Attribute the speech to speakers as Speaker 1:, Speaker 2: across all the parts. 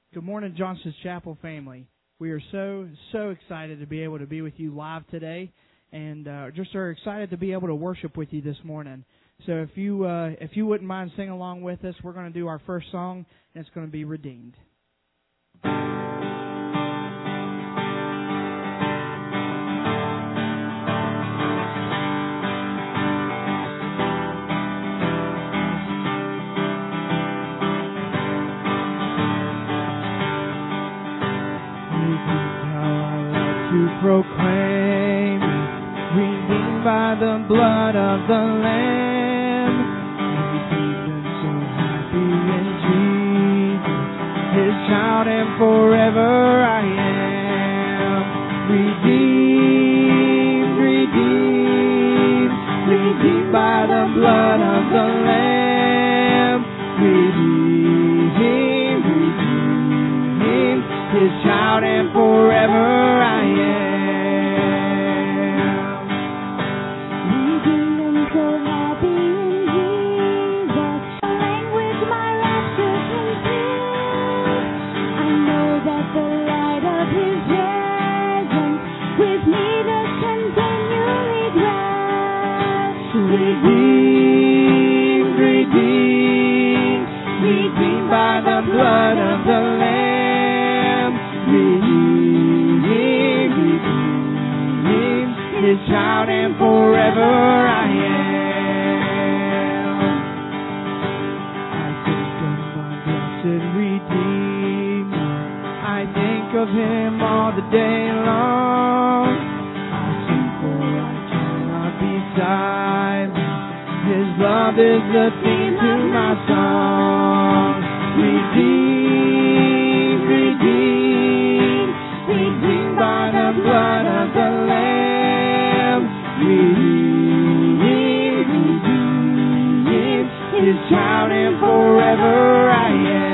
Speaker 1: Good morning, Johnson's Chapel family. We are so excited to be able to be with you live today, and just are excited to be able to worship with you this morning. So if you wouldn't mind singing along with us, we're going to do our first song, and it's going to be Redeemed. Proclaim, redeemed by the blood of the Lamb, redeemed and so happy in Jesus, His child, and forever I am redeemed, redeemed, redeemed by the blood of the Lamb, redeemed, redeemed, His child, and forever I am. Redeemed, redeemed, redeemed by the blood of the Lamb, redeemed, redeemed, His child, and forever I am. I think of my blessed Redeemer, I think of Him all the day long. I sing for I cannot be silent. His love is the theme to my song. Redeemed, redeemed, redeemed by the blood of the Lamb. Redeemed, redeemed, His child, and forever I am.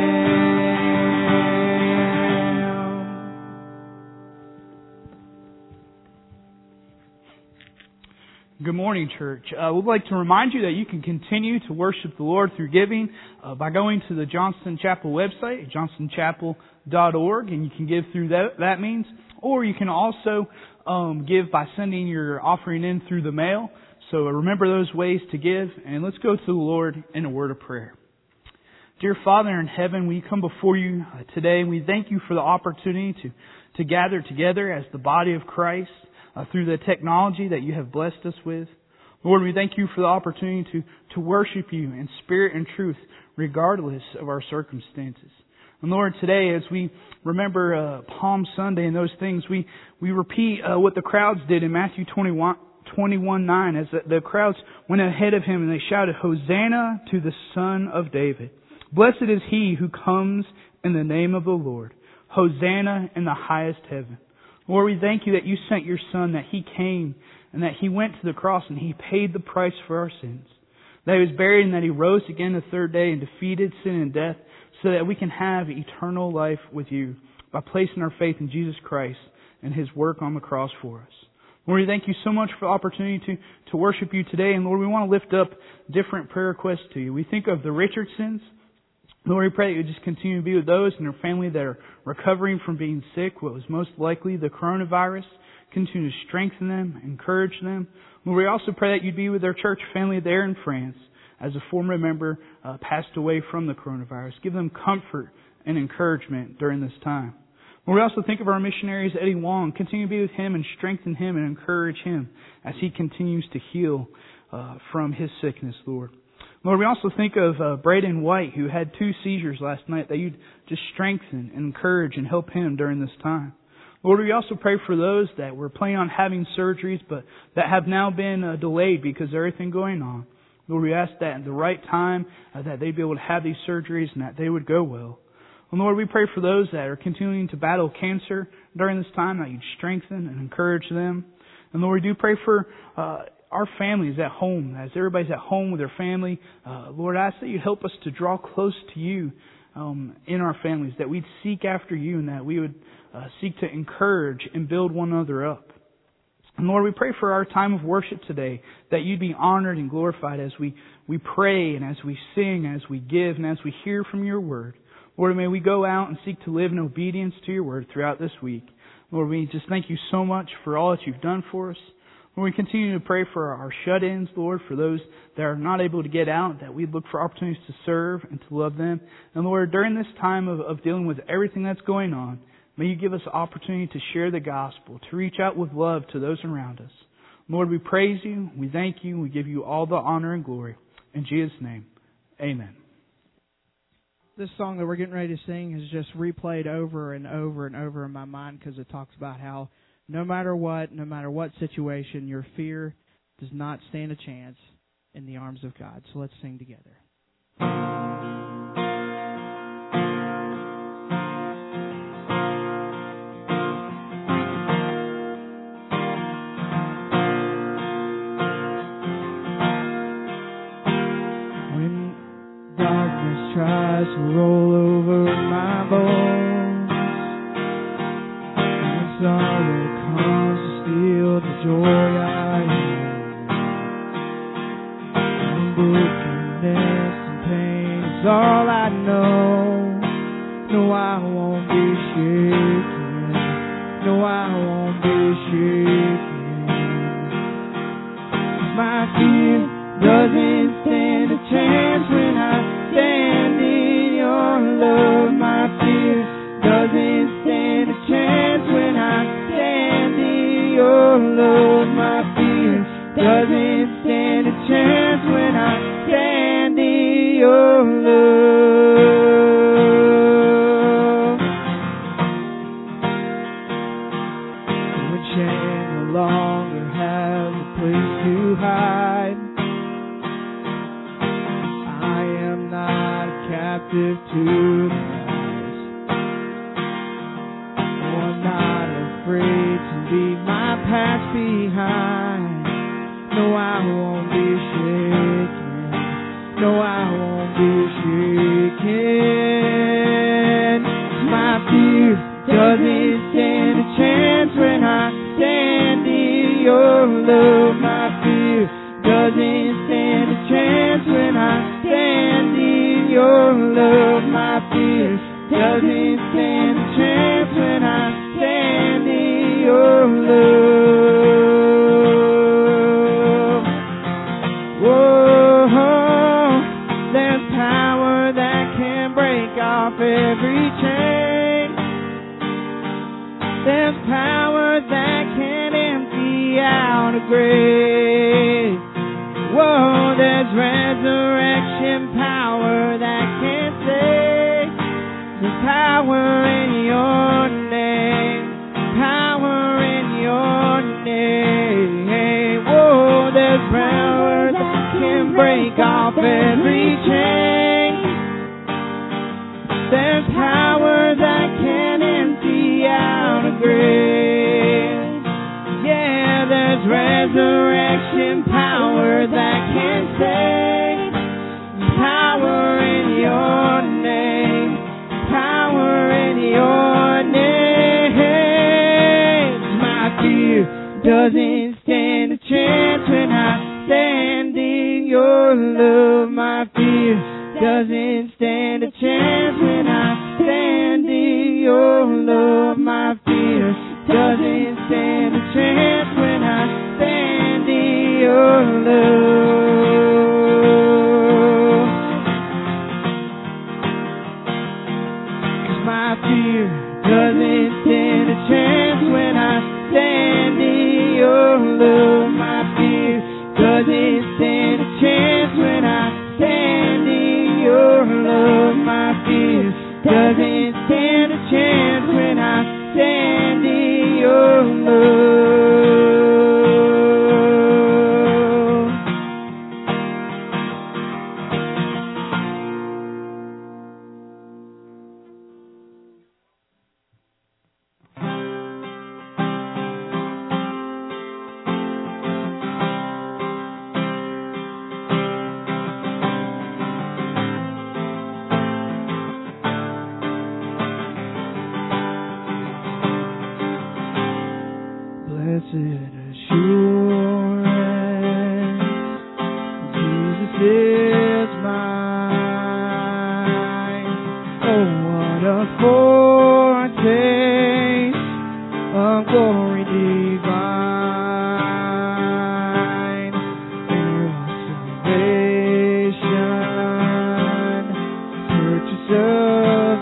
Speaker 2: Good morning, church. We'd like to remind you that you can continue to worship the Lord through giving by going to the Johnston Chapel website, johnstonchapel.org, and you can give through that means. Or you can also give by sending your offering in through the mail. So remember those ways to give, and let's go to the Lord in a word of prayer. Dear Father in heaven, we come before you today, and we thank you for the opportunity to gather together as the body of Christ. Through the technology that you have blessed us with. Lord, we thank you for the opportunity to worship you in spirit and truth, regardless of our circumstances. And Lord, today as we remember Palm Sunday and those things, we repeat what the crowds did in Matthew 21:9, as the crowds went ahead of Him and they shouted, Hosanna to the Son of David. Blessed is He who comes in the name of the Lord. Hosanna in the highest heaven. Lord, we thank you that you sent your Son, that He came and that He went to the cross and He paid the price for our sins. That He was buried and that He rose again the third day and defeated sin and death so that we can have eternal life with you by placing our faith in Jesus Christ and His work on the cross for us. Lord, we thank you so much for the opportunity to worship you today. And Lord, we want to lift up different prayer requests to you. We think of the Richardsons. Lord, we pray that you just continue to be with those in their family that are recovering from being sick, what was most likely the coronavirus. Continue to strengthen them, encourage them. Lord, we also pray that you'd be with their church family there in France as a former member passed away from the coronavirus. Give them comfort and encouragement during this time. Lord, we also think of our missionaries, Eddie Wong. Continue to be with him and strengthen him and encourage him as he continues to heal from his sickness, Lord. Lord, we also think of Braden White, who had 2 seizures last night, that you'd just strengthen and encourage and help him during this time. Lord, we also pray for those that were planning on having surgeries, but that have now been delayed because of everything going on. Lord, we ask that at the right time, that they'd be able to have these surgeries and that they would go well. And Lord, we pray for those that are continuing to battle cancer during this time, that you'd strengthen and encourage them. And Lord, we do pray for our families at home, as everybody's at home with their family. Lord, I ask that you help us to draw close to you in our families, that we'd seek after you and that we would seek to encourage and build one another up. And Lord, we pray for our time of worship today, that you'd be honored and glorified as we pray and as we sing, as we give, and as we hear from your word. Lord, may we go out and seek to live in obedience to your word throughout this week. Lord, we just thank you so much for all that you've done for us. Lord, we continue to pray for our shut-ins, Lord, for those that are not able to get out, that we look for opportunities to serve and to love them. And Lord, during this time of dealing with everything that's going on, may you give us the opportunity to share the gospel, to reach out with love to those around us. Lord, we praise you, we thank you, we give you all the honor and glory. In Jesus' name, amen.
Speaker 1: This song that we're getting ready to sing has just replayed over and over and over in my mind because it talks about how no matter what situation, your fear does not stand a chance in the arms of God. So let's sing together. When darkness tries to roll over my bones, and sorrow comes to steal the joy I own. Brokenness and pain is all I know. No, I won't be shaken. No, I won't be shaken. My fear doesn't stand a chance when I stand in your love. My fear doesn't stand a chance when I stand in your love. My fear doesn't stand a chance when I stand in your love. When shame no longer has a place to hide, I am not a captive to the lies. No, I'm not afraid to leave my past behind. No, I won't be shaken. No, I won't be shaken. My fear doesn't stand a chance when I stand in your love. My fear doesn't stand a chance when I stand in your love. My fear doesn't stand a chance when I stand in your love. Whoa, there's power that can break off every chain. There's power that can empty out a grave. Whoa, there's resurrection power that can save. There's power in your name. Power in your name. Whoa, there's power that can break off every chain. There's power that can empty out a grave. Yeah, there's resurrection power that can save. Power in your name. Power in your name. My fear doesn't stand a chance when I stand in your love. My fear doesn't stand a chance when I stand in your love. My fear doesn't stand a chance when I stand in your love. 'Cause my fear doesn't stand a chance when I stand in your love. My fear doesn't stand a chance when I stand in your love. My fear doesn't stand a chance when I stand in your love. a foretaste of glory divine, near salvation, purchase of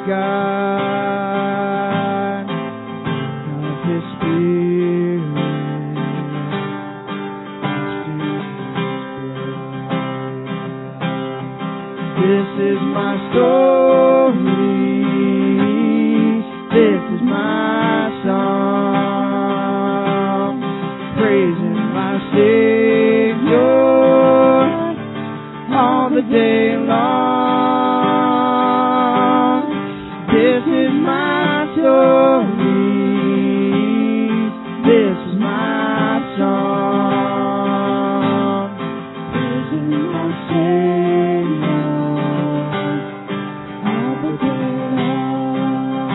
Speaker 1: God, of His Spirit, washed in His blood. This is my story. This is my song, praising my Savior all the day long. This is my story. This is my song, praising my Savior all the day long.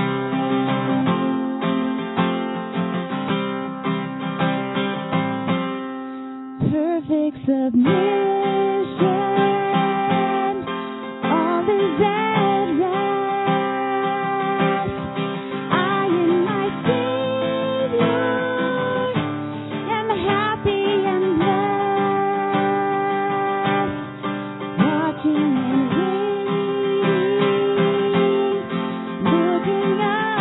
Speaker 1: Perfect submission, all is at rest. I and my Savior am happy and blessed, watching and waiting, looking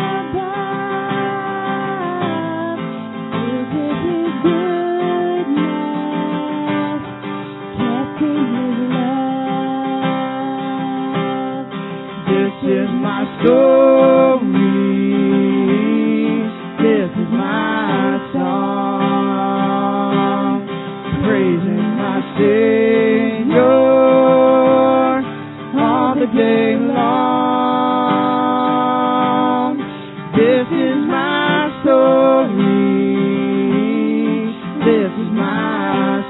Speaker 1: above. Is it His goodness, kept in His love? This is my story. This is my song, praising my Savior all the day long. This is my story. This is my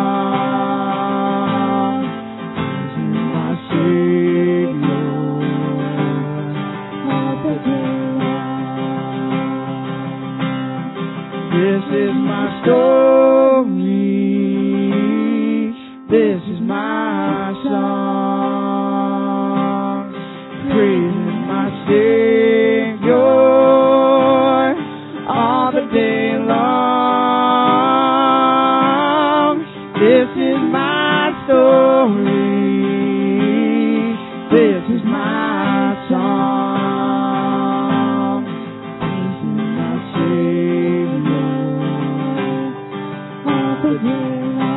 Speaker 1: song, praising my Savior all the day long. This is my story. This is my song, praising my Savior all the day long. This is my story. This is my song, praising my Savior all the day long.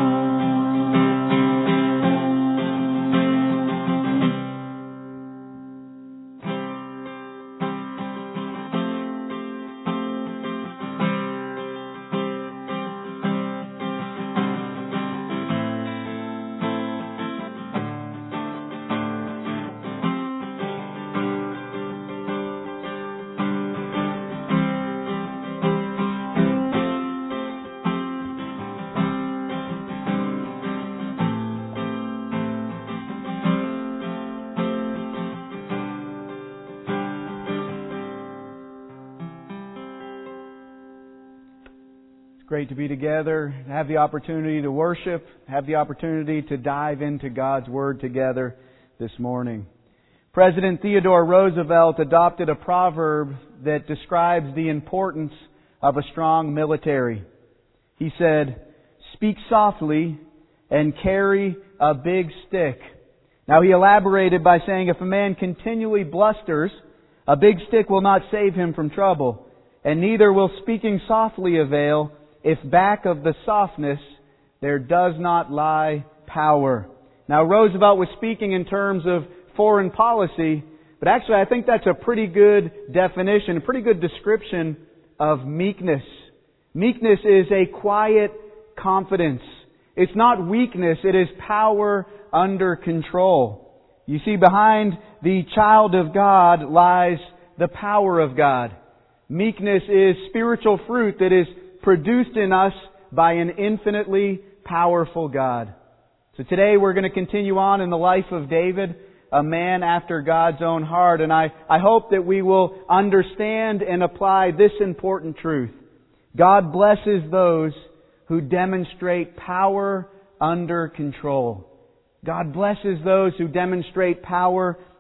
Speaker 1: Great to be together, have the opportunity to worship, have the opportunity to dive into God's Word together this morning. President Theodore Roosevelt adopted a proverb that describes the importance of a strong military. He said, "Speak softly and carry a big stick." Now he elaborated by saying if a man continually blusters, a big stick will not save him from trouble, and neither will speaking softly avail if back of the softness there does not lie power. Now Roosevelt was speaking in terms of foreign policy, but actually I think that's a pretty good definition, a pretty good description of meekness. Meekness is a quiet confidence. It's not weakness, it is power under control. You see, behind the child of God lies the power of God. Meekness is spiritual fruit that is produced in us by an infinitely powerful God. So today we're going to continue on in the life of David, a man after God's own heart. And I hope that we will understand and apply this important truth. God blesses those who demonstrate power under control. God blesses those who demonstrate power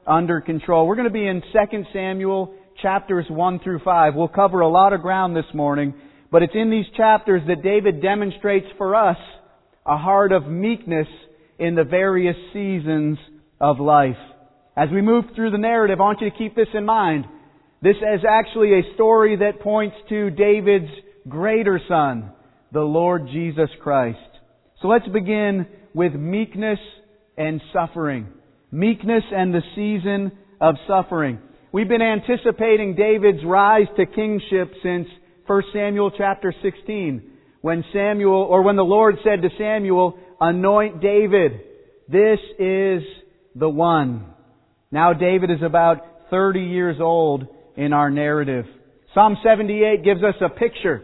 Speaker 3: under control. We're going to be in 2 Samuel chapters 1 through 5. We'll cover a lot of ground this morning, but it's in these chapters that David demonstrates for us a heart of meekness in the various seasons of life. As we move through the narrative, I want you to keep this in mind. This is actually a story that points to David's greater son, the Lord Jesus Christ. So let's begin with meekness and suffering. Meekness and the season of suffering. We've been anticipating David's rise to kingship since 1 Samuel chapter 16, when the Lord said to Samuel, "Anoint David. This is the one." Now David is about 30 years old in our narrative. Psalm 78 gives us a picture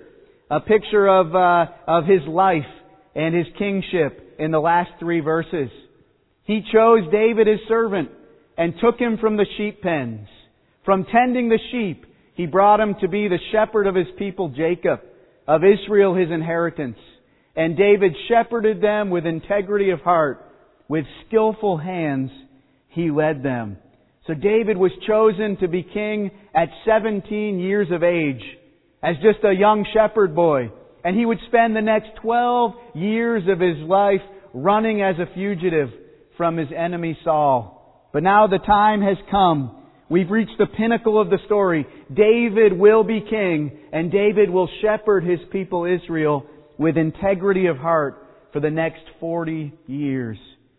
Speaker 3: of his life and his kingship in the last 3 verses. He chose David his servant and took him from the sheep pens. From tending the sheep, He brought him to be the shepherd of his people Jacob, of Israel his inheritance. And David shepherded them with integrity of heart. With skillful hands he led them. So David was chosen to be king at 17 years of age, as just a young shepherd boy. And he would spend the next 12 years of his life running as a fugitive from his enemy Saul. But now the time has come. We've reached the pinnacle of the story. David will be king, and David will shepherd his people Israel with integrity of heart for the next 40 years.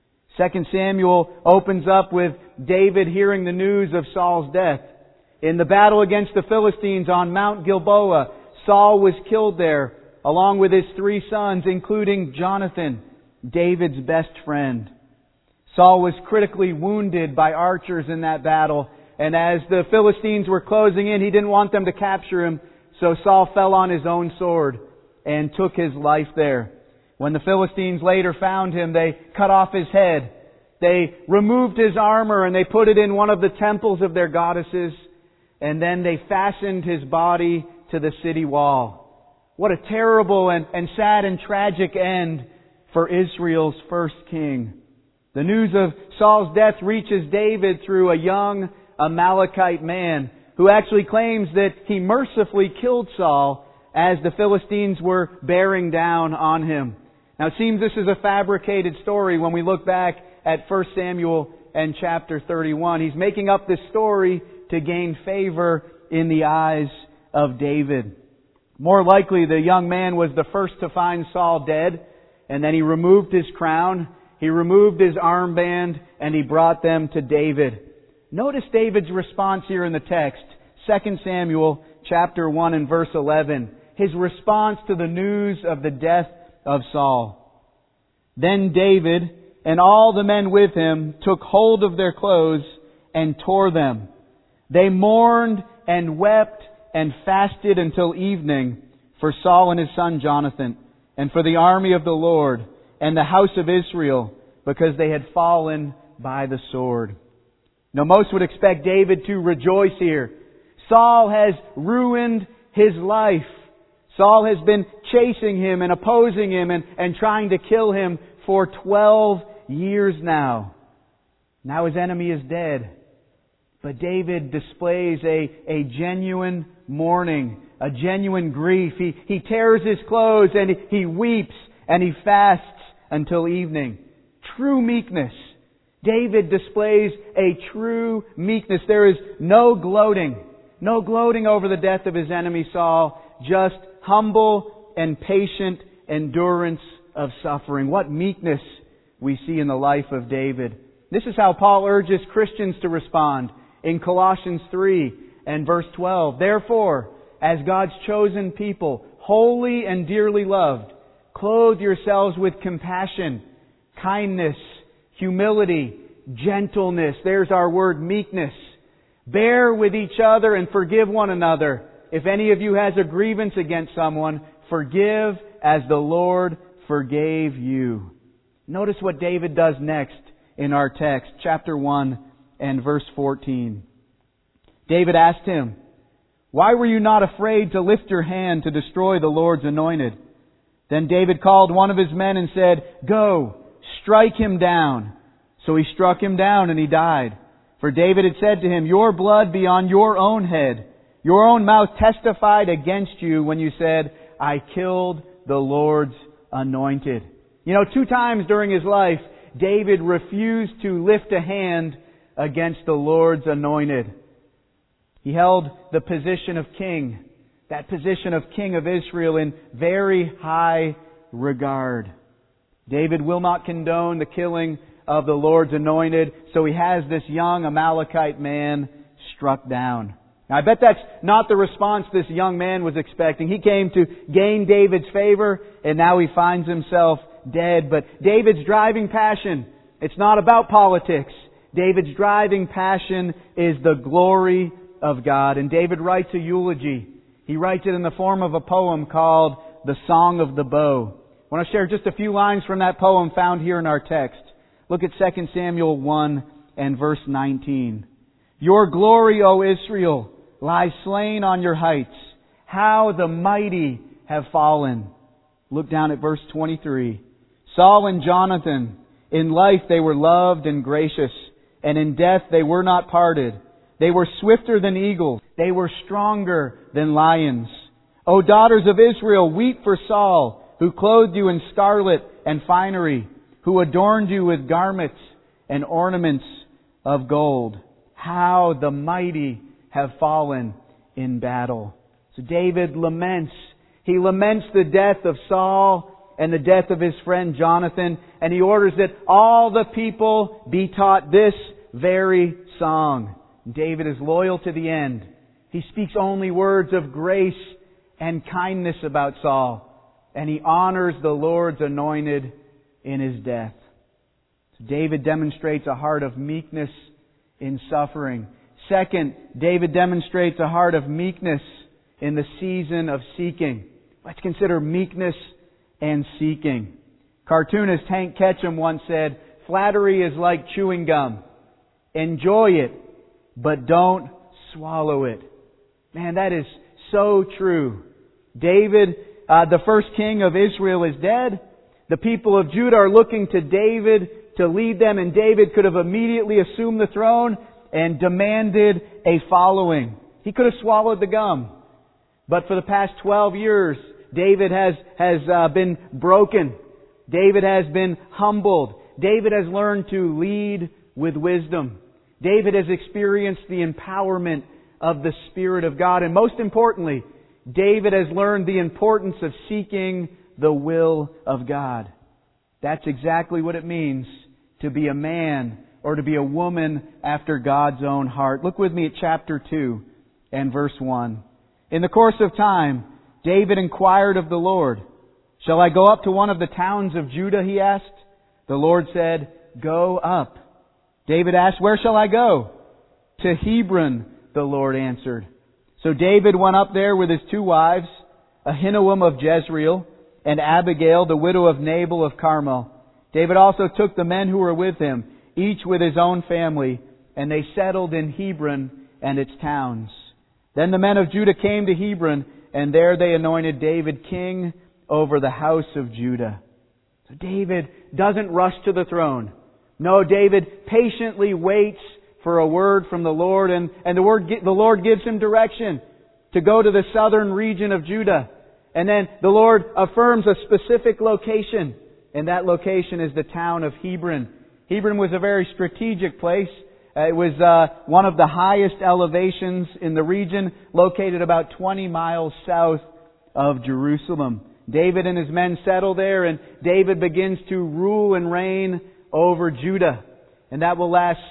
Speaker 3: 2 Samuel opens up with David hearing the news of Saul's death. In the battle against the Philistines on Mount Gilboa, Saul was killed there, along with his 3 sons, including Jonathan, David's best friend. Saul was critically wounded by archers in that battle, and as the Philistines were closing in, he didn't want them to capture him, so Saul fell on his own sword and took his life there. When the Philistines later found him, they cut off his head. They removed his armor and they put it in one of the temples of their goddesses, and then they fastened his body to the city wall. What a terrible and sad and tragic end for Israel's first king. The news of Saul's death reaches David through a young Amalekite man who actually claims that he mercifully killed Saul as the Philistines were bearing down on him. Now it seems this is a fabricated story when we look back at 1 Samuel and chapter 31. He's making up this story to gain favor in the eyes of David. More likely, the young man was the first to find Saul dead, and then he removed his crown, he removed his armband, and he brought them to David. Notice David's response here in the text, 2 Samuel chapter 1 and verse 11. His response to the news of the death of Saul. Then David and all the men with him took hold of their clothes and tore them. They mourned and wept and fasted until evening for Saul and his son Jonathan, and for the army of the Lord and the house of Israel, because they had fallen by the sword. Now most would expect David to rejoice here. Saul has ruined his life. Saul has been chasing him and opposing him and trying to kill him for 12 years now. Now his enemy is dead. But David displays a genuine mourning, a genuine grief. He tears his clothes and he weeps and he fasts until evening. True meekness. David displays a true meekness. There is no gloating over the death of his enemy Saul, just humble and patient endurance of suffering. What meekness we see in the life of David. This is how Paul urges Christians to respond in Colossians 3 and verse 12. Therefore, as God's chosen people, holy and dearly loved, clothe yourselves with compassion, kindness, humility, gentleness. There's our word, meekness. Bear with each other and forgive one another. If any of you has a grievance against someone, forgive as the Lord forgave you. Notice what David does next in our text, chapter 1 and verse 14. David asked him, "Why were you not afraid to lift your hand to destroy the Lord's anointed?" Then David called one of his men and said, "Go, strike him down." So he struck him down and he died. For David had said to him, your blood be on your own head. Your own mouth testified against you when you said, I killed the Lord's anointed. 2 times during his life, David refused to lift a hand against the Lord's anointed. He held the position of king, that position of king of Israel, in very high regard. David will not condone the killing of the Lord's anointed, so he has this young Amalekite man struck down. Now, I bet that's not the response this young man was expecting. He came to gain David's favor, and now he finds himself dead. But David's driving passion, it's not about politics. David's driving passion is the glory of God. And David writes a eulogy. He writes it in the form of a poem called The Song of the Bow. I want to share just a few lines from that poem found here in our text. Look at 2 Samuel 1 and verse 19. Your glory, O Israel, lies slain on your heights. How the mighty have fallen. Look down at verse 23. Saul and Jonathan, in life they were loved and gracious, and in death they were not parted. They were swifter than eagles. They were stronger than lions. O daughters of Israel, weep for Saul, who clothed you in scarlet and finery, who adorned you with garments and ornaments of gold. How the mighty have fallen in battle. So David laments. He laments the death of Saul and the death of his friend Jonathan, and he orders that all the people be taught this very song. David is loyal to the end. He speaks only words of grace and kindness about Saul, and he honors the Lord's anointed in his death. So David demonstrates a heart of meekness in suffering. Second, David demonstrates a heart of meekness in the season of seeking. Let's consider meekness and seeking. Cartoonist Hank Ketchum once said, flattery is like chewing gum. Enjoy it, but don't swallow it. Man, that is so true. David, the first king of Israel, is dead. The people of Judah are looking to David to lead them, and David could have immediately assumed the throne and demanded a following. He could have swallowed the gum. But for the past 12 years, David has been broken. David has been humbled. David has learned to lead with wisdom. David has experienced the empowerment of the Spirit of God. And most importantly, David has learned the importance of seeking the will of God. That's exactly what it means to be a man or to be a woman after God's own heart. Look with me at chapter 2 and verse 1. In the course of time, David inquired of the Lord, shall I go up to one of the towns of Judah, he asked. The Lord said, go up. David asked, where shall I go? To Hebron, the Lord answered. So David went up there with his 2 wives, Ahinoam of Jezreel, and Abigail, the widow of Nabal of Carmel. David also took the men who were with him, each with his own family, and they settled in Hebron and its towns. Then the men of Judah came to Hebron, and there they anointed David king over the house of Judah. So David doesn't rush to the throne. No, David patiently waits for a word from the Lord, and the Lord gives him direction to go to the southern region of Judah. And then the Lord affirms a specific location, and that location is the town of Hebron. Hebron was a very strategic place. It was one of the highest elevations in the region, located about 20 miles south of Jerusalem. David and his men settle there, and David begins to rule and reign over Judah. And that will last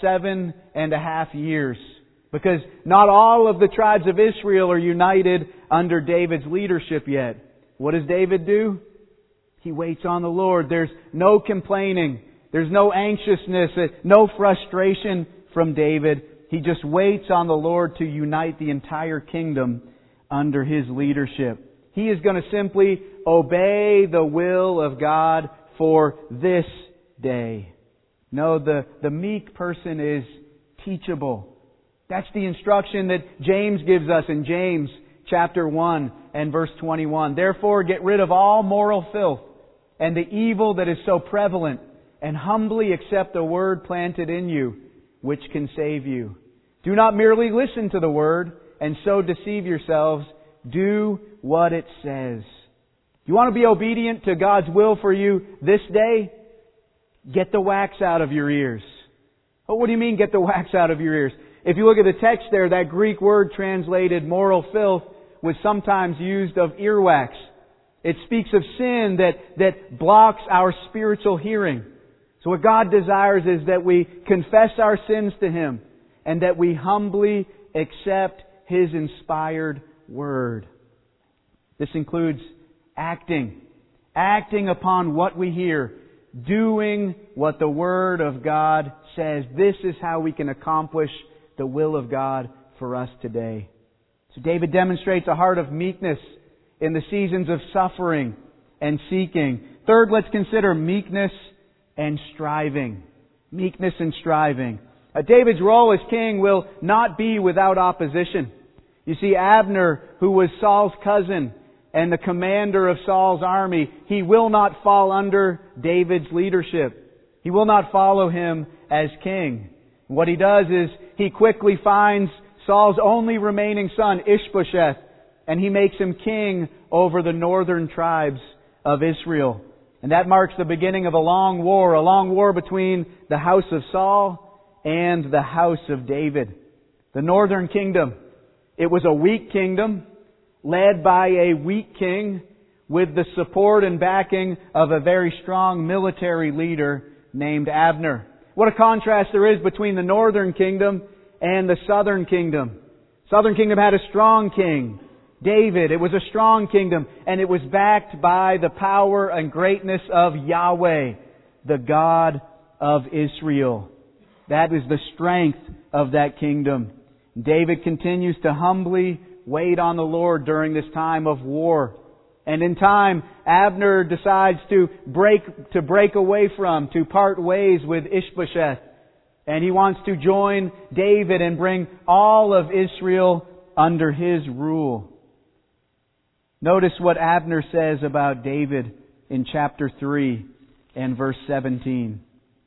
Speaker 3: 7.5 years. Because not all of the tribes of Israel are united under David's leadership yet. What does David do? He waits on the Lord. There's no complaining. There's no anxiousness, no frustration from David. He just waits on the Lord to unite the entire kingdom under His leadership. He is going to simply obey the will of God for this day. No, the meek person is teachable. That's the instruction that James gives us in James chapter 1 and verse 21. Therefore, get rid of all moral filth and the evil that is so prevalent, and humbly accept the word planted in you, which can save you. Do not merely listen to the Word and so deceive yourselves. Do what it says. You want to be obedient to God's will for you this day? Get the wax out of your ears. Oh, what do you mean, get the wax out of your ears? If you look at the text there, that Greek word translated moral filth was sometimes used of earwax. It speaks of sin that blocks our spiritual hearing. So what God desires is that we confess our sins to Him and that we humbly accept His inspired Word. This includes acting upon what we hear, doing what the Word of God says. This is how we can accomplish the will of God for us today. So David demonstrates a heart of meekness in the seasons of suffering and seeking. Third, let's consider meekness and striving. Meekness and striving. David's role as king will not be without opposition. You see, Abner, who was Saul's cousin and the commander of Saul's army, he will not fall under David's leadership. He will not follow him as king. What he does is he quickly finds Saul's only remaining son, Ishbosheth, and he makes him king over the northern tribes of Israel. And that marks the beginning of a long war between the house of Saul and the house of David. The northern kingdom, it was a weak kingdom led by a weak king with the support and backing of a very strong military leader named Abner. What a contrast there is between the northern kingdom and the southern kingdom. Southern kingdom had a strong king, David. It was a strong kingdom, and it was backed by the power and greatness of Yahweh, the God of Israel. That is the strength of that kingdom. David continues to humbly wait on the Lord during this time of war. And in time, Abner decides to part ways with Ishbosheth. And he wants to join David and bring all of Israel under his rule. Notice what Abner says about David in chapter 3 and verse 17.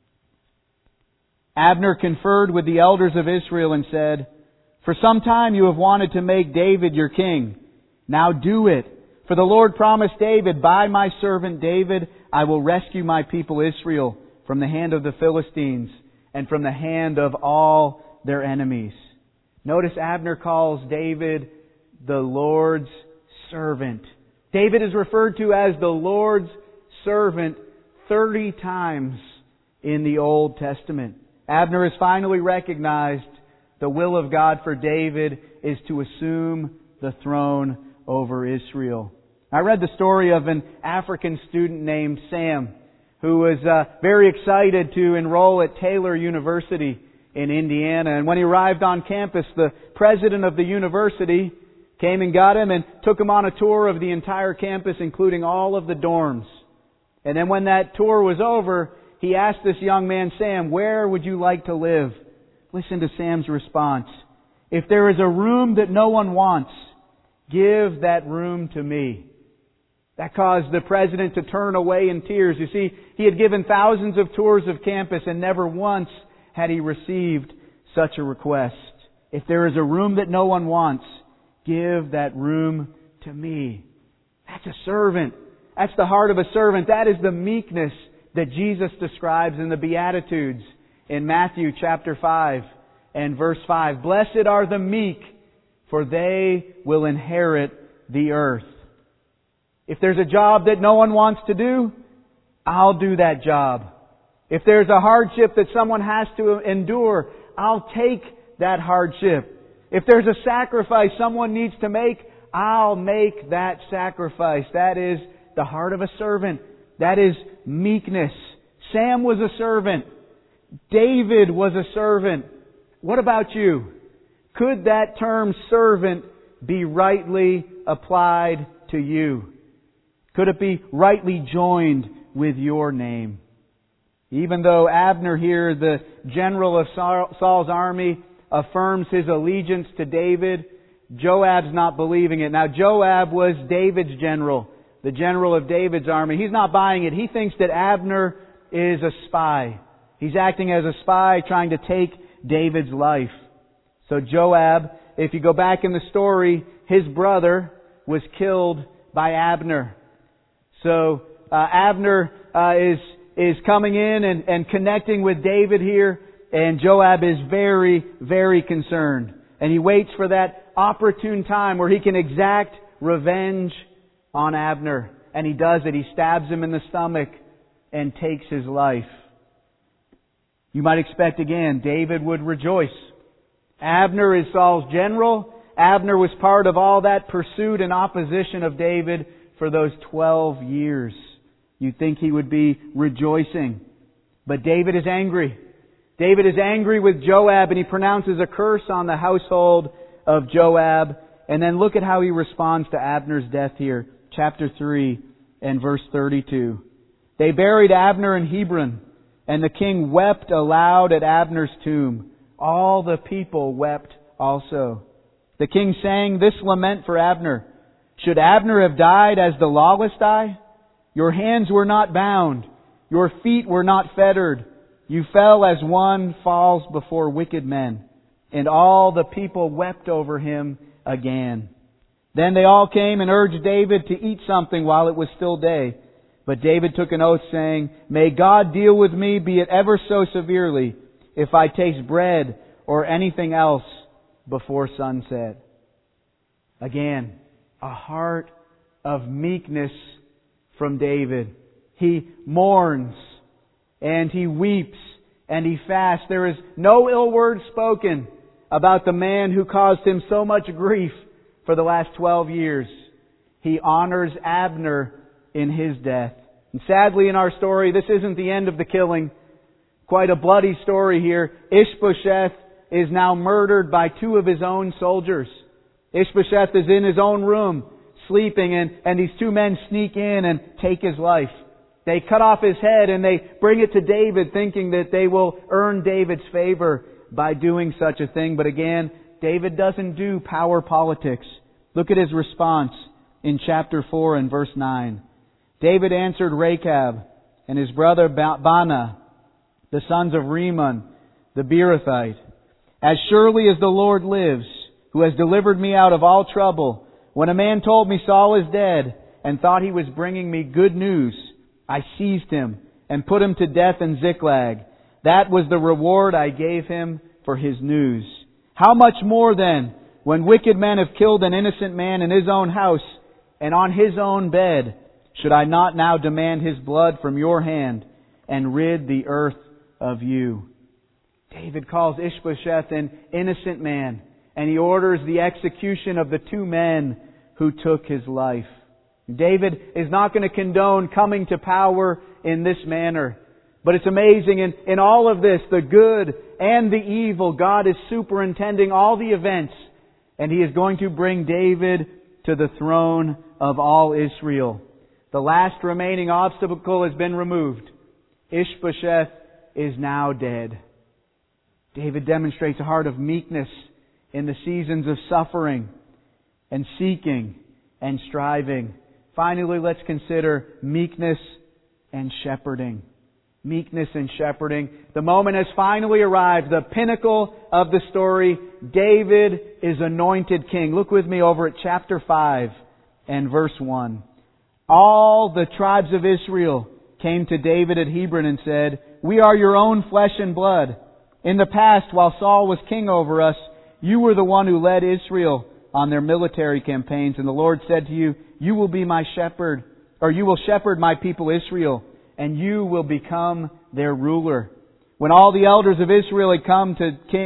Speaker 3: Abner conferred with the elders of Israel and said, "For some time you have wanted to make David your king. Now do it. For the Lord promised David, by my servant David, I will rescue my people Israel from the hand of the Philistines and from the hand of all their enemies." Notice Abner calls David the Lord's servant. David is referred to as the Lord's servant 30 times in the Old Testament. Abner has finally recognized the will of God for David is to assume the throne over Israel. I read the story of an African student named Sam who was very excited to enroll at Taylor University in Indiana. And when he arrived on campus, the president of the university came and got him and took him on a tour of the entire campus, including all of the dorms. And then when that tour was over, he asked this young man, "Sam, where would you like to live?" Listen to Sam's response. "If there is a room that no one wants, give that room to me." That caused the president to turn away in tears. You see, he had given thousands of tours of campus and never once had he received such a request. If there is a room that no one wants, give that room to me. That's a servant. That's the heart of a servant. That is the meekness that Jesus describes in the Beatitudes in Matthew chapter 5 and verse 5. "Blessed are the meek, for they will inherit the earth." If there's a job that no one wants to do, I'll do that job. If there's a hardship that someone has to endure, I'll take that hardship. If there's a sacrifice someone needs to make, I'll make that sacrifice. That is the heart of a servant. That is meekness. Sam was a servant. David was a servant. What about you? Could that term servant be rightly applied to you? Could it be rightly joined with your name? Even though Abner here, the general of Saul's army, affirms his allegiance to David, Joab's not believing it. Now Joab was David's general, the general of David's army. He's not buying it. He thinks that Abner is a spy. He's acting as a spy trying to take David's life. So Joab, if you go back in the story, his brother was killed by Abner. So Abner is coming in and connecting with David here, and Joab is very, very concerned. And he waits for that opportune time where he can exact revenge on Abner. And he does it. He stabs him in the stomach and takes his life. You might expect again, David would rejoice. Abner is Saul's general. Abner was part of all that pursuit and opposition of David for those 12 years. You'd think he would be rejoicing. But David is angry. David is angry with Joab, and he pronounces a curse on the household of Joab. And then look at how he responds to Abner's death here. Chapter 3 and verse 32. They buried Abner in Hebron, and the king wept aloud at Abner's tomb. All the people wept also. The king sang this lament for Abner. Should Abner have died as the lawless die? Your hands were not bound. Your feet were not fettered. You fell as one falls before wicked men. And all the people wept over him again. Then they all came and urged David to eat something while it was still day. But David took an oath, saying, May God deal with me, be it ever so severely, if I taste bread or anything else before sunset. Again, a heart of meekness from David. He mourns and he weeps and he fasts. There is no ill word spoken about the man who caused him so much grief for the last 12 years. He honors Abner in his death. And sadly in our story, this isn't the end of the killing. Quite a bloody story here. Ishbosheth is now murdered by two of his own soldiers. Ishbosheth is in his own room, sleeping, and these two men sneak in and take his life. They cut off his head and they bring it to David, thinking that they will earn David's favor by doing such a thing. But again, David doesn't do power politics. Look at his response in chapter 4 and verse 9. David answered Rechab and his brother Baanah, the sons of Rimmon, the Beerothite, As surely as the Lord lives, who has delivered me out of all trouble, when a man told me Saul is dead and thought he was bringing me good news, I seized him and put him to death in Ziklag. That was the reward I gave him for his news. How much more then, when wicked men have killed an innocent man in his own house and on his own bed, should I not now demand his blood from your hand and rid the earth of you? David calls Ishbosheth an innocent man, and he orders the execution of the two men who took his life. David is not going to condone coming to power in this manner. But it's amazing, in all of this, the good and the evil, God is superintending all the events, and He is going to bring David to the throne of all Israel. The last remaining obstacle has been removed. Ishbosheth is now dead. David demonstrates a heart of meekness in the seasons of suffering and seeking and striving. Finally, let's consider meekness and shepherding. Meekness and shepherding. The moment has finally arrived. The pinnacle of the story. David is anointed king. Look with me over at chapter 5 and verse 1. All the tribes of Israel came to David at Hebron and said, "We are your own flesh and blood. In the past, while Saul was king over us, you were the one who led Israel on their military campaigns. And the Lord said to you, you will be my shepherd, or you will shepherd my people Israel, and you will become their ruler." When all the elders of Israel had come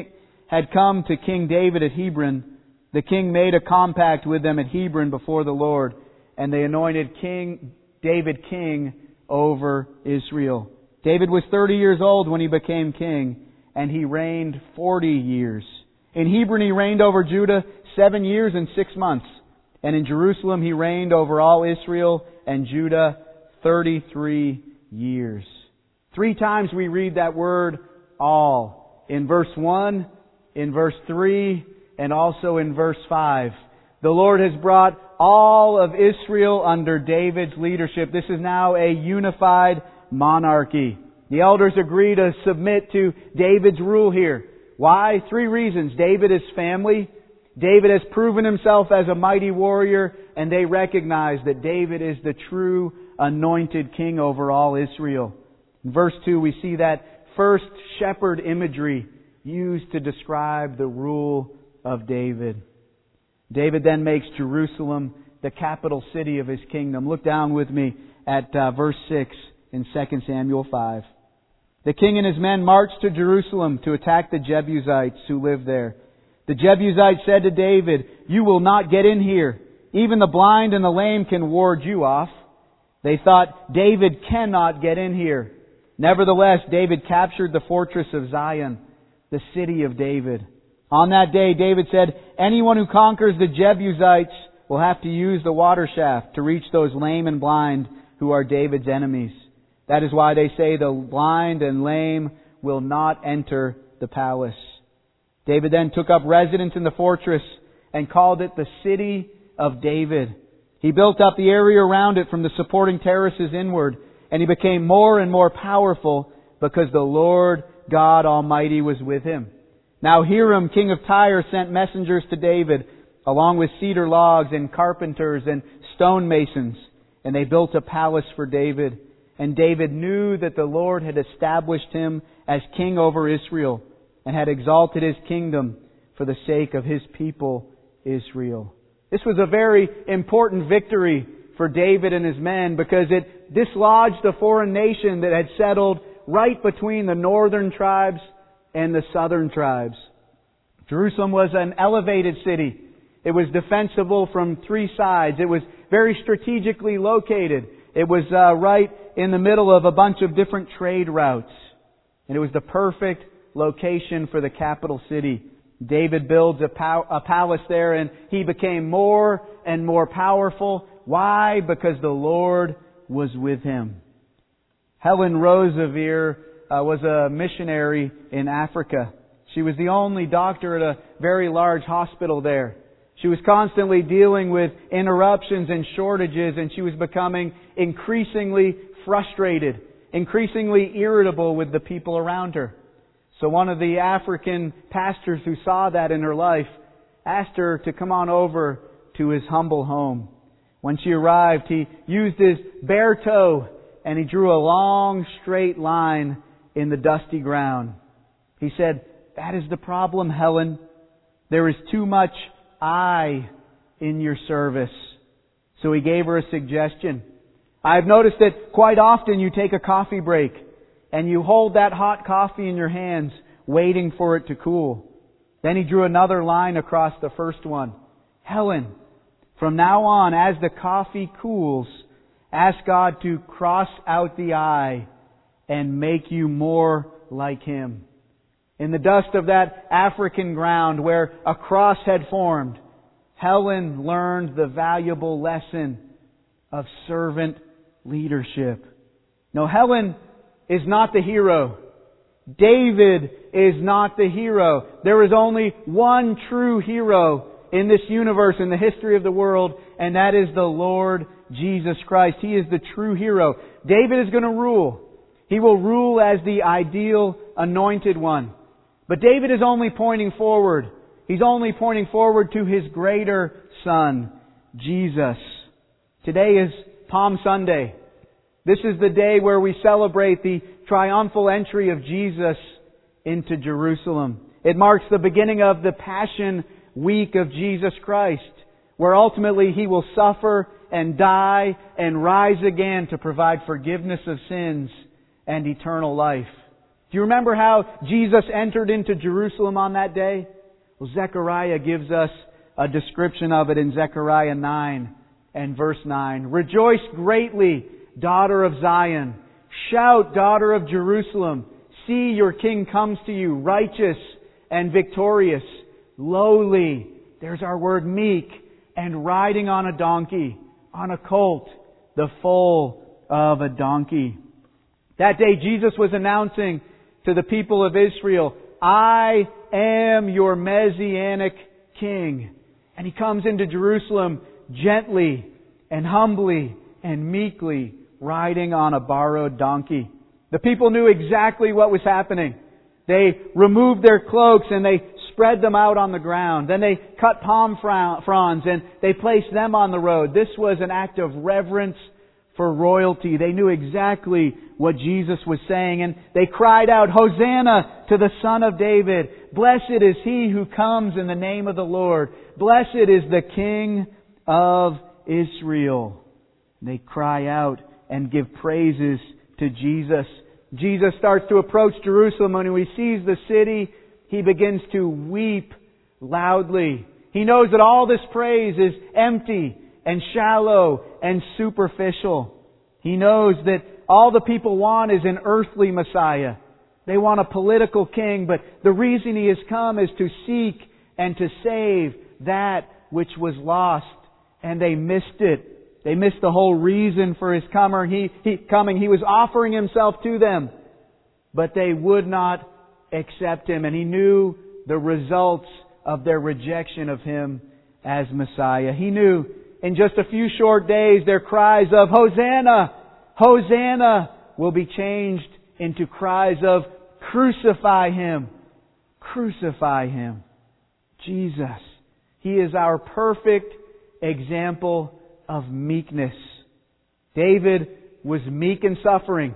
Speaker 3: to King David at Hebron, the king made a compact with them at Hebron before the Lord, and they anointed David king over Israel. David was 30 years old when he became king, and he reigned 40 years. In Hebron he reigned over Judah 7 years and 6 months. And in Jerusalem he reigned over all Israel and Judah 33 years. 3 times we read that word all. In verse 1, in verse 3, and also in verse 5. The Lord has brought all of Israel under David's leadership. This is now a unified monarchy. The elders agree to submit to David's rule here. Why? 3 reasons. David is family. David has proven himself as a mighty warrior, and they recognize that David is the true anointed king over all Israel. In verse 2, we see that first shepherd imagery used to describe the rule of David. David then makes Jerusalem the capital city of his kingdom. Look down with me at verse 6 in 2 Samuel 5. The king and his men marched to Jerusalem to attack the Jebusites who lived there. The Jebusites said to David, "You will not get in here. Even the blind and the lame can ward you off." They thought, "David cannot get in here." Nevertheless, David captured the fortress of Zion, the city of David. On that day, David said, "Anyone who conquers the Jebusites will have to use the water shaft to reach those lame and blind who are David's enemies." That is why they say the blind and lame will not enter the palace. David then took up residence in the fortress and called it the City of David. He built up the area around it from the supporting terraces inward, and he became more and more powerful because the Lord God Almighty was with him. Now Hiram, king of Tyre, sent messengers to David, along with cedar logs and carpenters and stonemasons, and they built a palace for David. And David knew that the Lord had established him as king over Israel and had exalted his kingdom for the sake of his people, Israel. This was a very important victory for David and his men because it dislodged a foreign nation that had settled right between the northern tribes and the southern tribes. Jerusalem was an elevated city. It was defensible from 3 sides. It was very strategically located. It was right in the middle of a bunch of different trade routes. And it was the perfect location for the capital city. David builds a palace there, and he became more and more powerful. Why? Because the Lord was with him. Helen Roseveare was a missionary in Africa. She was the only doctor at a very large hospital there. She was constantly dealing with interruptions and shortages, and she was becoming increasingly frustrated, increasingly irritable with the people around her. So one of the African pastors who saw that in her life asked her to come on over to his humble home. When she arrived, he used his bare toe and he drew a long straight line in the dusty ground. He said, "That is the problem, Helen. There is too much I in your service." So he gave her a suggestion. "I've noticed that quite often you take a coffee break and you hold that hot coffee in your hands, waiting for it to cool." Then he drew another line across the first one. "Helen, from now on, as the coffee cools, ask God to cross out the I and make you more like Him." In the dust of that African ground where a cross had formed, Helen learned the valuable lesson of servant leadership. No, Helen is not the hero. David is not the hero. There is only one true hero in this universe, in the history of the world, and that is the Lord Jesus Christ. He is the true hero. David is going to rule. He will rule as the ideal anointed one. But David is only pointing forward. He's only pointing forward to his greater Son, Jesus. Today is Palm Sunday. This is the day where we celebrate the triumphal entry of Jesus into Jerusalem. It marks the beginning of the Passion Week of Jesus Christ, where ultimately He will suffer and die and rise again to provide forgiveness of sins and eternal life. Do you remember how Jesus entered into Jerusalem on that day? Well, Zechariah gives us a description of it in Zechariah 9 and verse 9. "Rejoice greatly, daughter of Zion. Shout, daughter of Jerusalem. See, your king comes to you, righteous and victorious, lowly," there's our word, meek, "and riding on a donkey, on a colt, the foal of a donkey." That day Jesus was announcing to the people of Israel, "I am your Messianic King." And He comes into Jerusalem gently and humbly and meekly, riding on a borrowed donkey. The people knew exactly what was happening. They removed their cloaks and they spread them out on the ground. Then they cut palm fronds and they placed them on the road. This was an act of reverence for royalty. They knew exactly what Jesus was saying, and they cried out, "Hosanna to the Son of David! Blessed is He who comes in the name of the Lord! Blessed is the King of Israel!" They cry out and give praises to Jesus. Jesus starts to approach Jerusalem, and when he sees the city, he begins to weep loudly. He knows that all this praise is empty and shallow and superficial. He knows that all the people want is an earthly Messiah. They want a political king, but the reason he has come is to seek and to save that which was lost. And they missed it. They missed the whole reason for his coming. He was offering himself to them, but they would not accept him. And he knew the results of their rejection of him as Messiah. He knew in just a few short days their cries of "Hosanna! Hosanna!" will be changed into cries of "Crucify Him! Crucify Him!" Jesus, He is our perfect example of meekness. David was meek in suffering.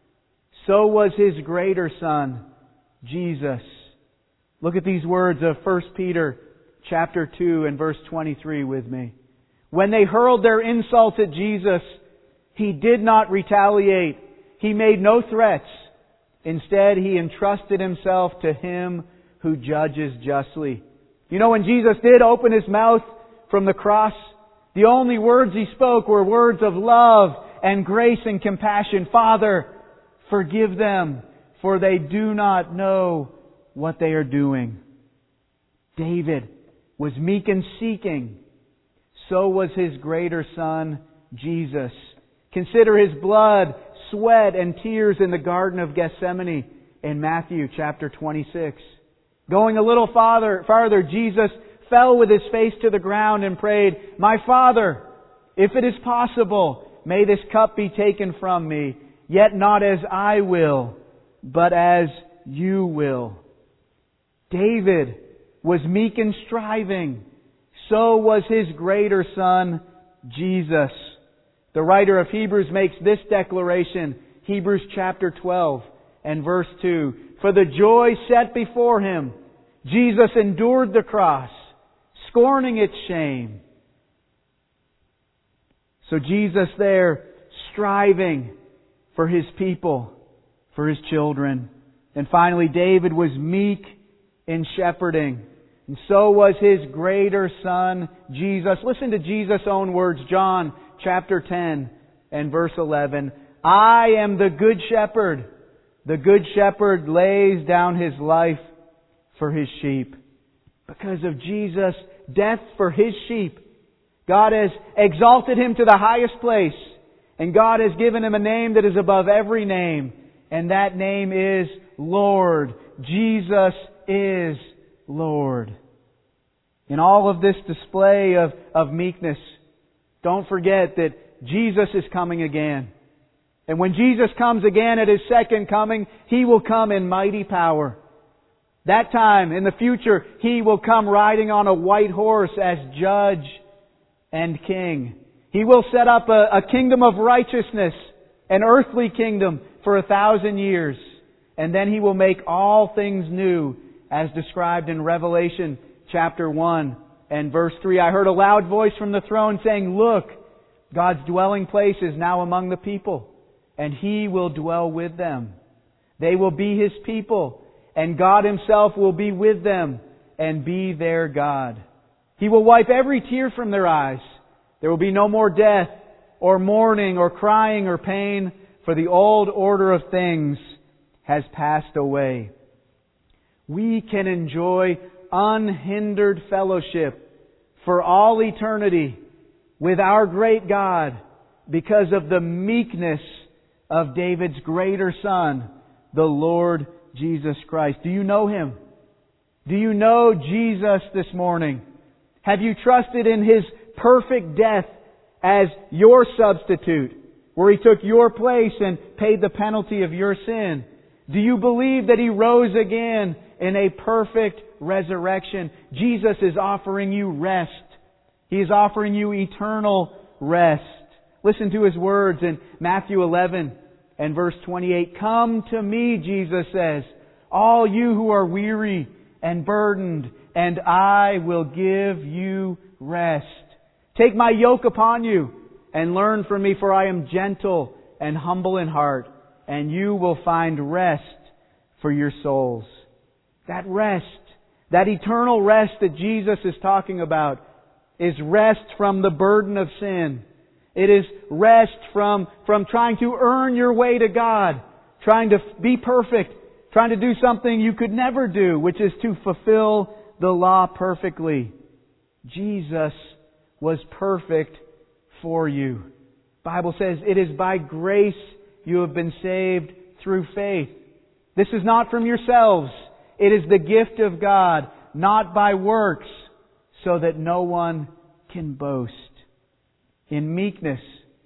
Speaker 3: So was his greater son, Jesus. Look at these words of 1 Peter chapter 2 and verse 23 with me. When they hurled their insults at Jesus, He did not retaliate. He made no threats. Instead, He entrusted Himself to Him who judges justly. You know, when Jesus did open His mouth from the cross, the only words He spoke were words of love and grace and compassion. "Father, forgive them, for they do not know what they are doing." David was meek and seeking. So was his greater son, Jesus. Consider His blood, sweat, and tears in the Garden of Gethsemane in Matthew chapter 26. Going a little farther, Jesus fell with His face to the ground and prayed, "My Father, if it is possible, may this cup be taken from me, yet not as I will, but as You will." David was meek and striving. So was his greater son, Jesus. The writer of Hebrews makes this declaration, Hebrews chapter 12 and verse 2. "For the joy set before Him, Jesus endured the cross, scorning its shame." So Jesus there, striving for His people, for His children. And finally, David was meek in shepherding. And so was his greater son, Jesus. Listen to Jesus' own words, John chapter 10 and verse 11. "I am the good shepherd. The good shepherd lays down his life for his sheep." Because of Jesus' death for His sheep, God has exalted Him to the highest place. And God has given Him a name that is above every name. And that name is Lord. Jesus is Lord. In all of this display of meekness, don't forget that Jesus is coming again. And when Jesus comes again at His second coming, He will come in mighty power. That time, in the future, He will come riding on a white horse as judge and king. He will set up a kingdom of righteousness, an earthly kingdom for 1,000 years. And then He will make all things new, as described in Revelation chapter 1 and verse 3. "I heard a loud voice from the throne saying, 'Look, God's dwelling place is now among the people, and He will dwell with them. They will be His people, and God Himself will be with them and be their God. He will wipe every tear from their eyes. There will be no more death, or mourning, or crying, or pain, for the old order of things has passed away.'" We can enjoy unhindered fellowship for all eternity with our great God because of the meekness of David's greater son, the Lord Jesus Christ. Do you know Him? Do you know Jesus this morning? Have you trusted in His perfect death as your substitute, where He took your place and paid the penalty of your sin? Do you believe that He rose again in a perfect resurrection? Jesus is offering you rest. He is offering you eternal rest. Listen to His words in Matthew 11 and verse 28. Come to me, Jesus says, all you who are weary and burdened, and I will give you rest. Take my yoke upon you and learn from me, for I am gentle and humble in heart, and you will find rest for your souls. That rest, that eternal rest that Jesus is talking about, is rest from the burden of sin. It is rest from trying to earn your way to God, trying to be perfect, trying to do something you could never do, which is to fulfill the law perfectly. Jesus was perfect for you. The Bible says it is by grace you have been saved through faith. This is not from yourselves. It is the gift of God, not by works, so that no one can boast. In meekness,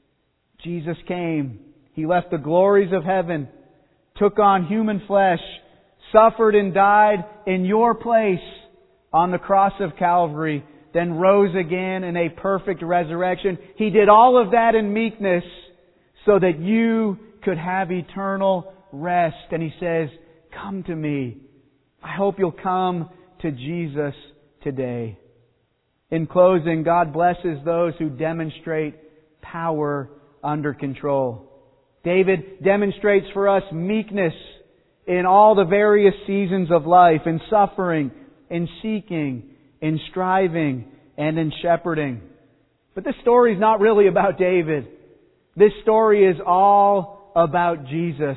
Speaker 3: Jesus came. He left the glories of heaven, took on human flesh, suffered and died in your place on the cross of Calvary, then rose again in a perfect resurrection. He did all of that in meekness so that you could have eternal rest. And He says, come to me. I hope you'll come to Jesus today. In closing, God blesses those who demonstrate power under control. David demonstrates for us meekness in all the various seasons of life, in suffering, in seeking, in striving, and in shepherding. But this story is not really about David. This story is all about Jesus.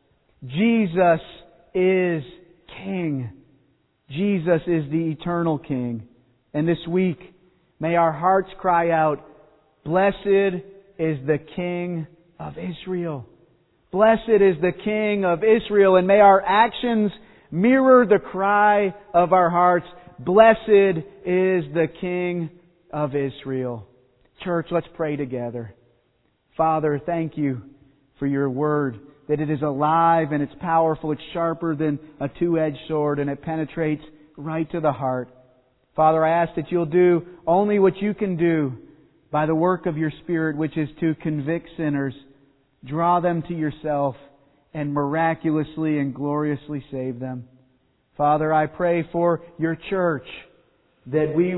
Speaker 3: Jesus is King. Jesus is the eternal King. And this week, may our hearts cry out, blessed is the King of Israel. Blessed is the King of Israel. And may our actions mirror the cry of our hearts, blessed is the King of Israel. Church, let's pray together. Father, thank You for Your Word, that it is alive and it's powerful. It's sharper than a two-edged sword, and it penetrates right to the heart. Father, I ask that You'll do only what You can do by the work of Your Spirit, which is to convict sinners, draw them to Yourself, and miraculously and gloriously save them. Father, I pray for Your church, that we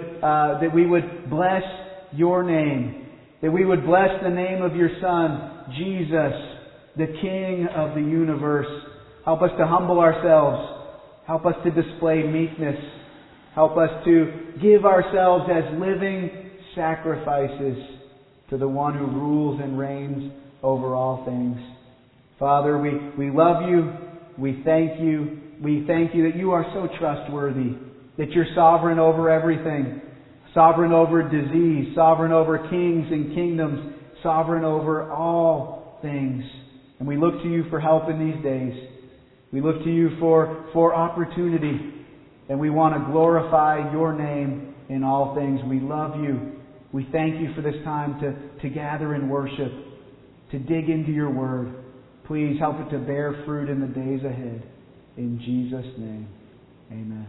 Speaker 3: would bless Your name, that we would bless the name of Your Son, Jesus, the King of the universe. Help us to humble ourselves. Help us to display meekness. Help us to give ourselves as living sacrifices to the One who rules and reigns over all things. Father, we love You. We thank You. We thank You that You are so trustworthy, that You're sovereign over everything. Sovereign over disease, sovereign over kings and kingdoms, sovereign over all things. And we look to You for help in these days. We look to You for opportunity. And we want to glorify Your name in all things. We love You. We thank You for this time to gather in worship, to dig into Your Word. Please help it to bear fruit in the days ahead. In Jesus' name, amen.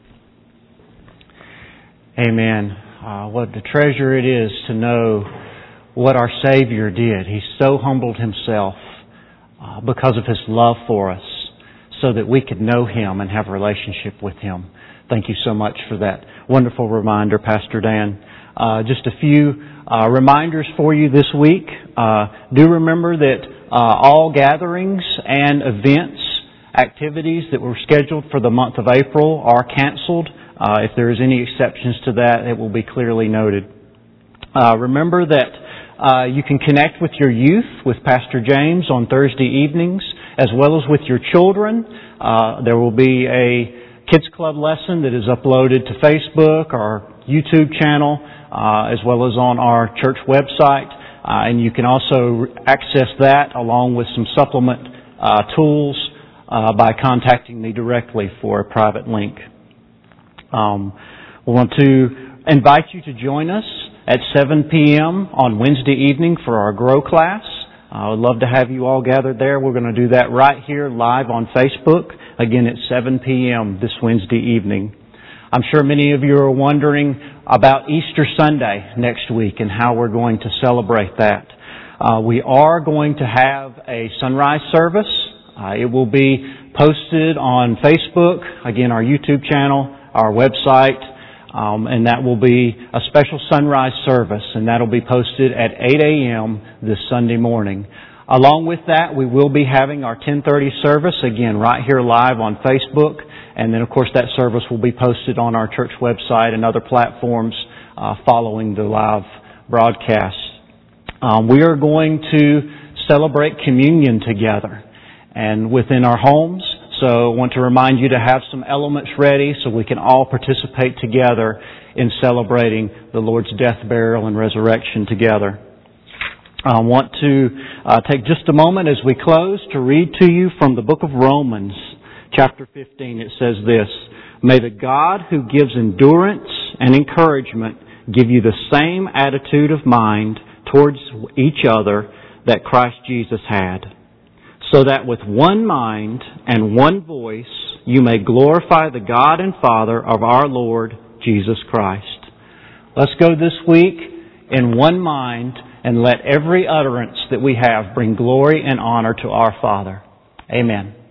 Speaker 4: Amen. What a treasure it is to know what our Savior did. He so humbled Himself because of His love for us, so that we could know Him and have a relationship with Him. Thank you so much for that wonderful reminder, Pastor Dan. Just a few reminders for you this week. Do remember that all gatherings and events, activities that were scheduled for the month of April are canceled. If there is any exceptions to that, it will be clearly noted. Remember that you can connect with your youth with Pastor James on Thursday evenings, as well as with your children. There will be a Kids Club lesson that is uploaded to Facebook, our YouTube channel, as well as on our church website. And you can also access that along with some supplement tools by contacting me directly for a private link. We want to invite you to join us at 7 p.m. on Wednesday evening for our Grow class. I would love to have you all gathered there. We're going to do that right here live on Facebook, again at 7 p.m. this Wednesday evening. I'm sure many of you are wondering about Easter Sunday next week and how we're going to celebrate that. We are going to have a sunrise service. It will be posted on Facebook, again our YouTube channel, our website, and that will be a special sunrise service, and that will be posted at 8 a.m. this Sunday morning. Along with that, we will be having our 10:30 service, again right here live on Facebook, and then of course that service will be posted on our church website and other platforms following the live broadcast. We are going to celebrate communion together and within our homes. So I want to remind you to have some elements ready so we can all participate together in celebrating the Lord's death, burial, and resurrection together. I want to take just a moment as we close to read to you from the book of Romans, chapter 15. It says this: "May the God who gives endurance and encouragement give you the same attitude of mind towards each other that Christ Jesus had, so that with one mind and one voice you may glorify the God and Father of our Lord Jesus Christ." Let's go this week in one mind and let every utterance that we have bring glory and honor to our Father. Amen.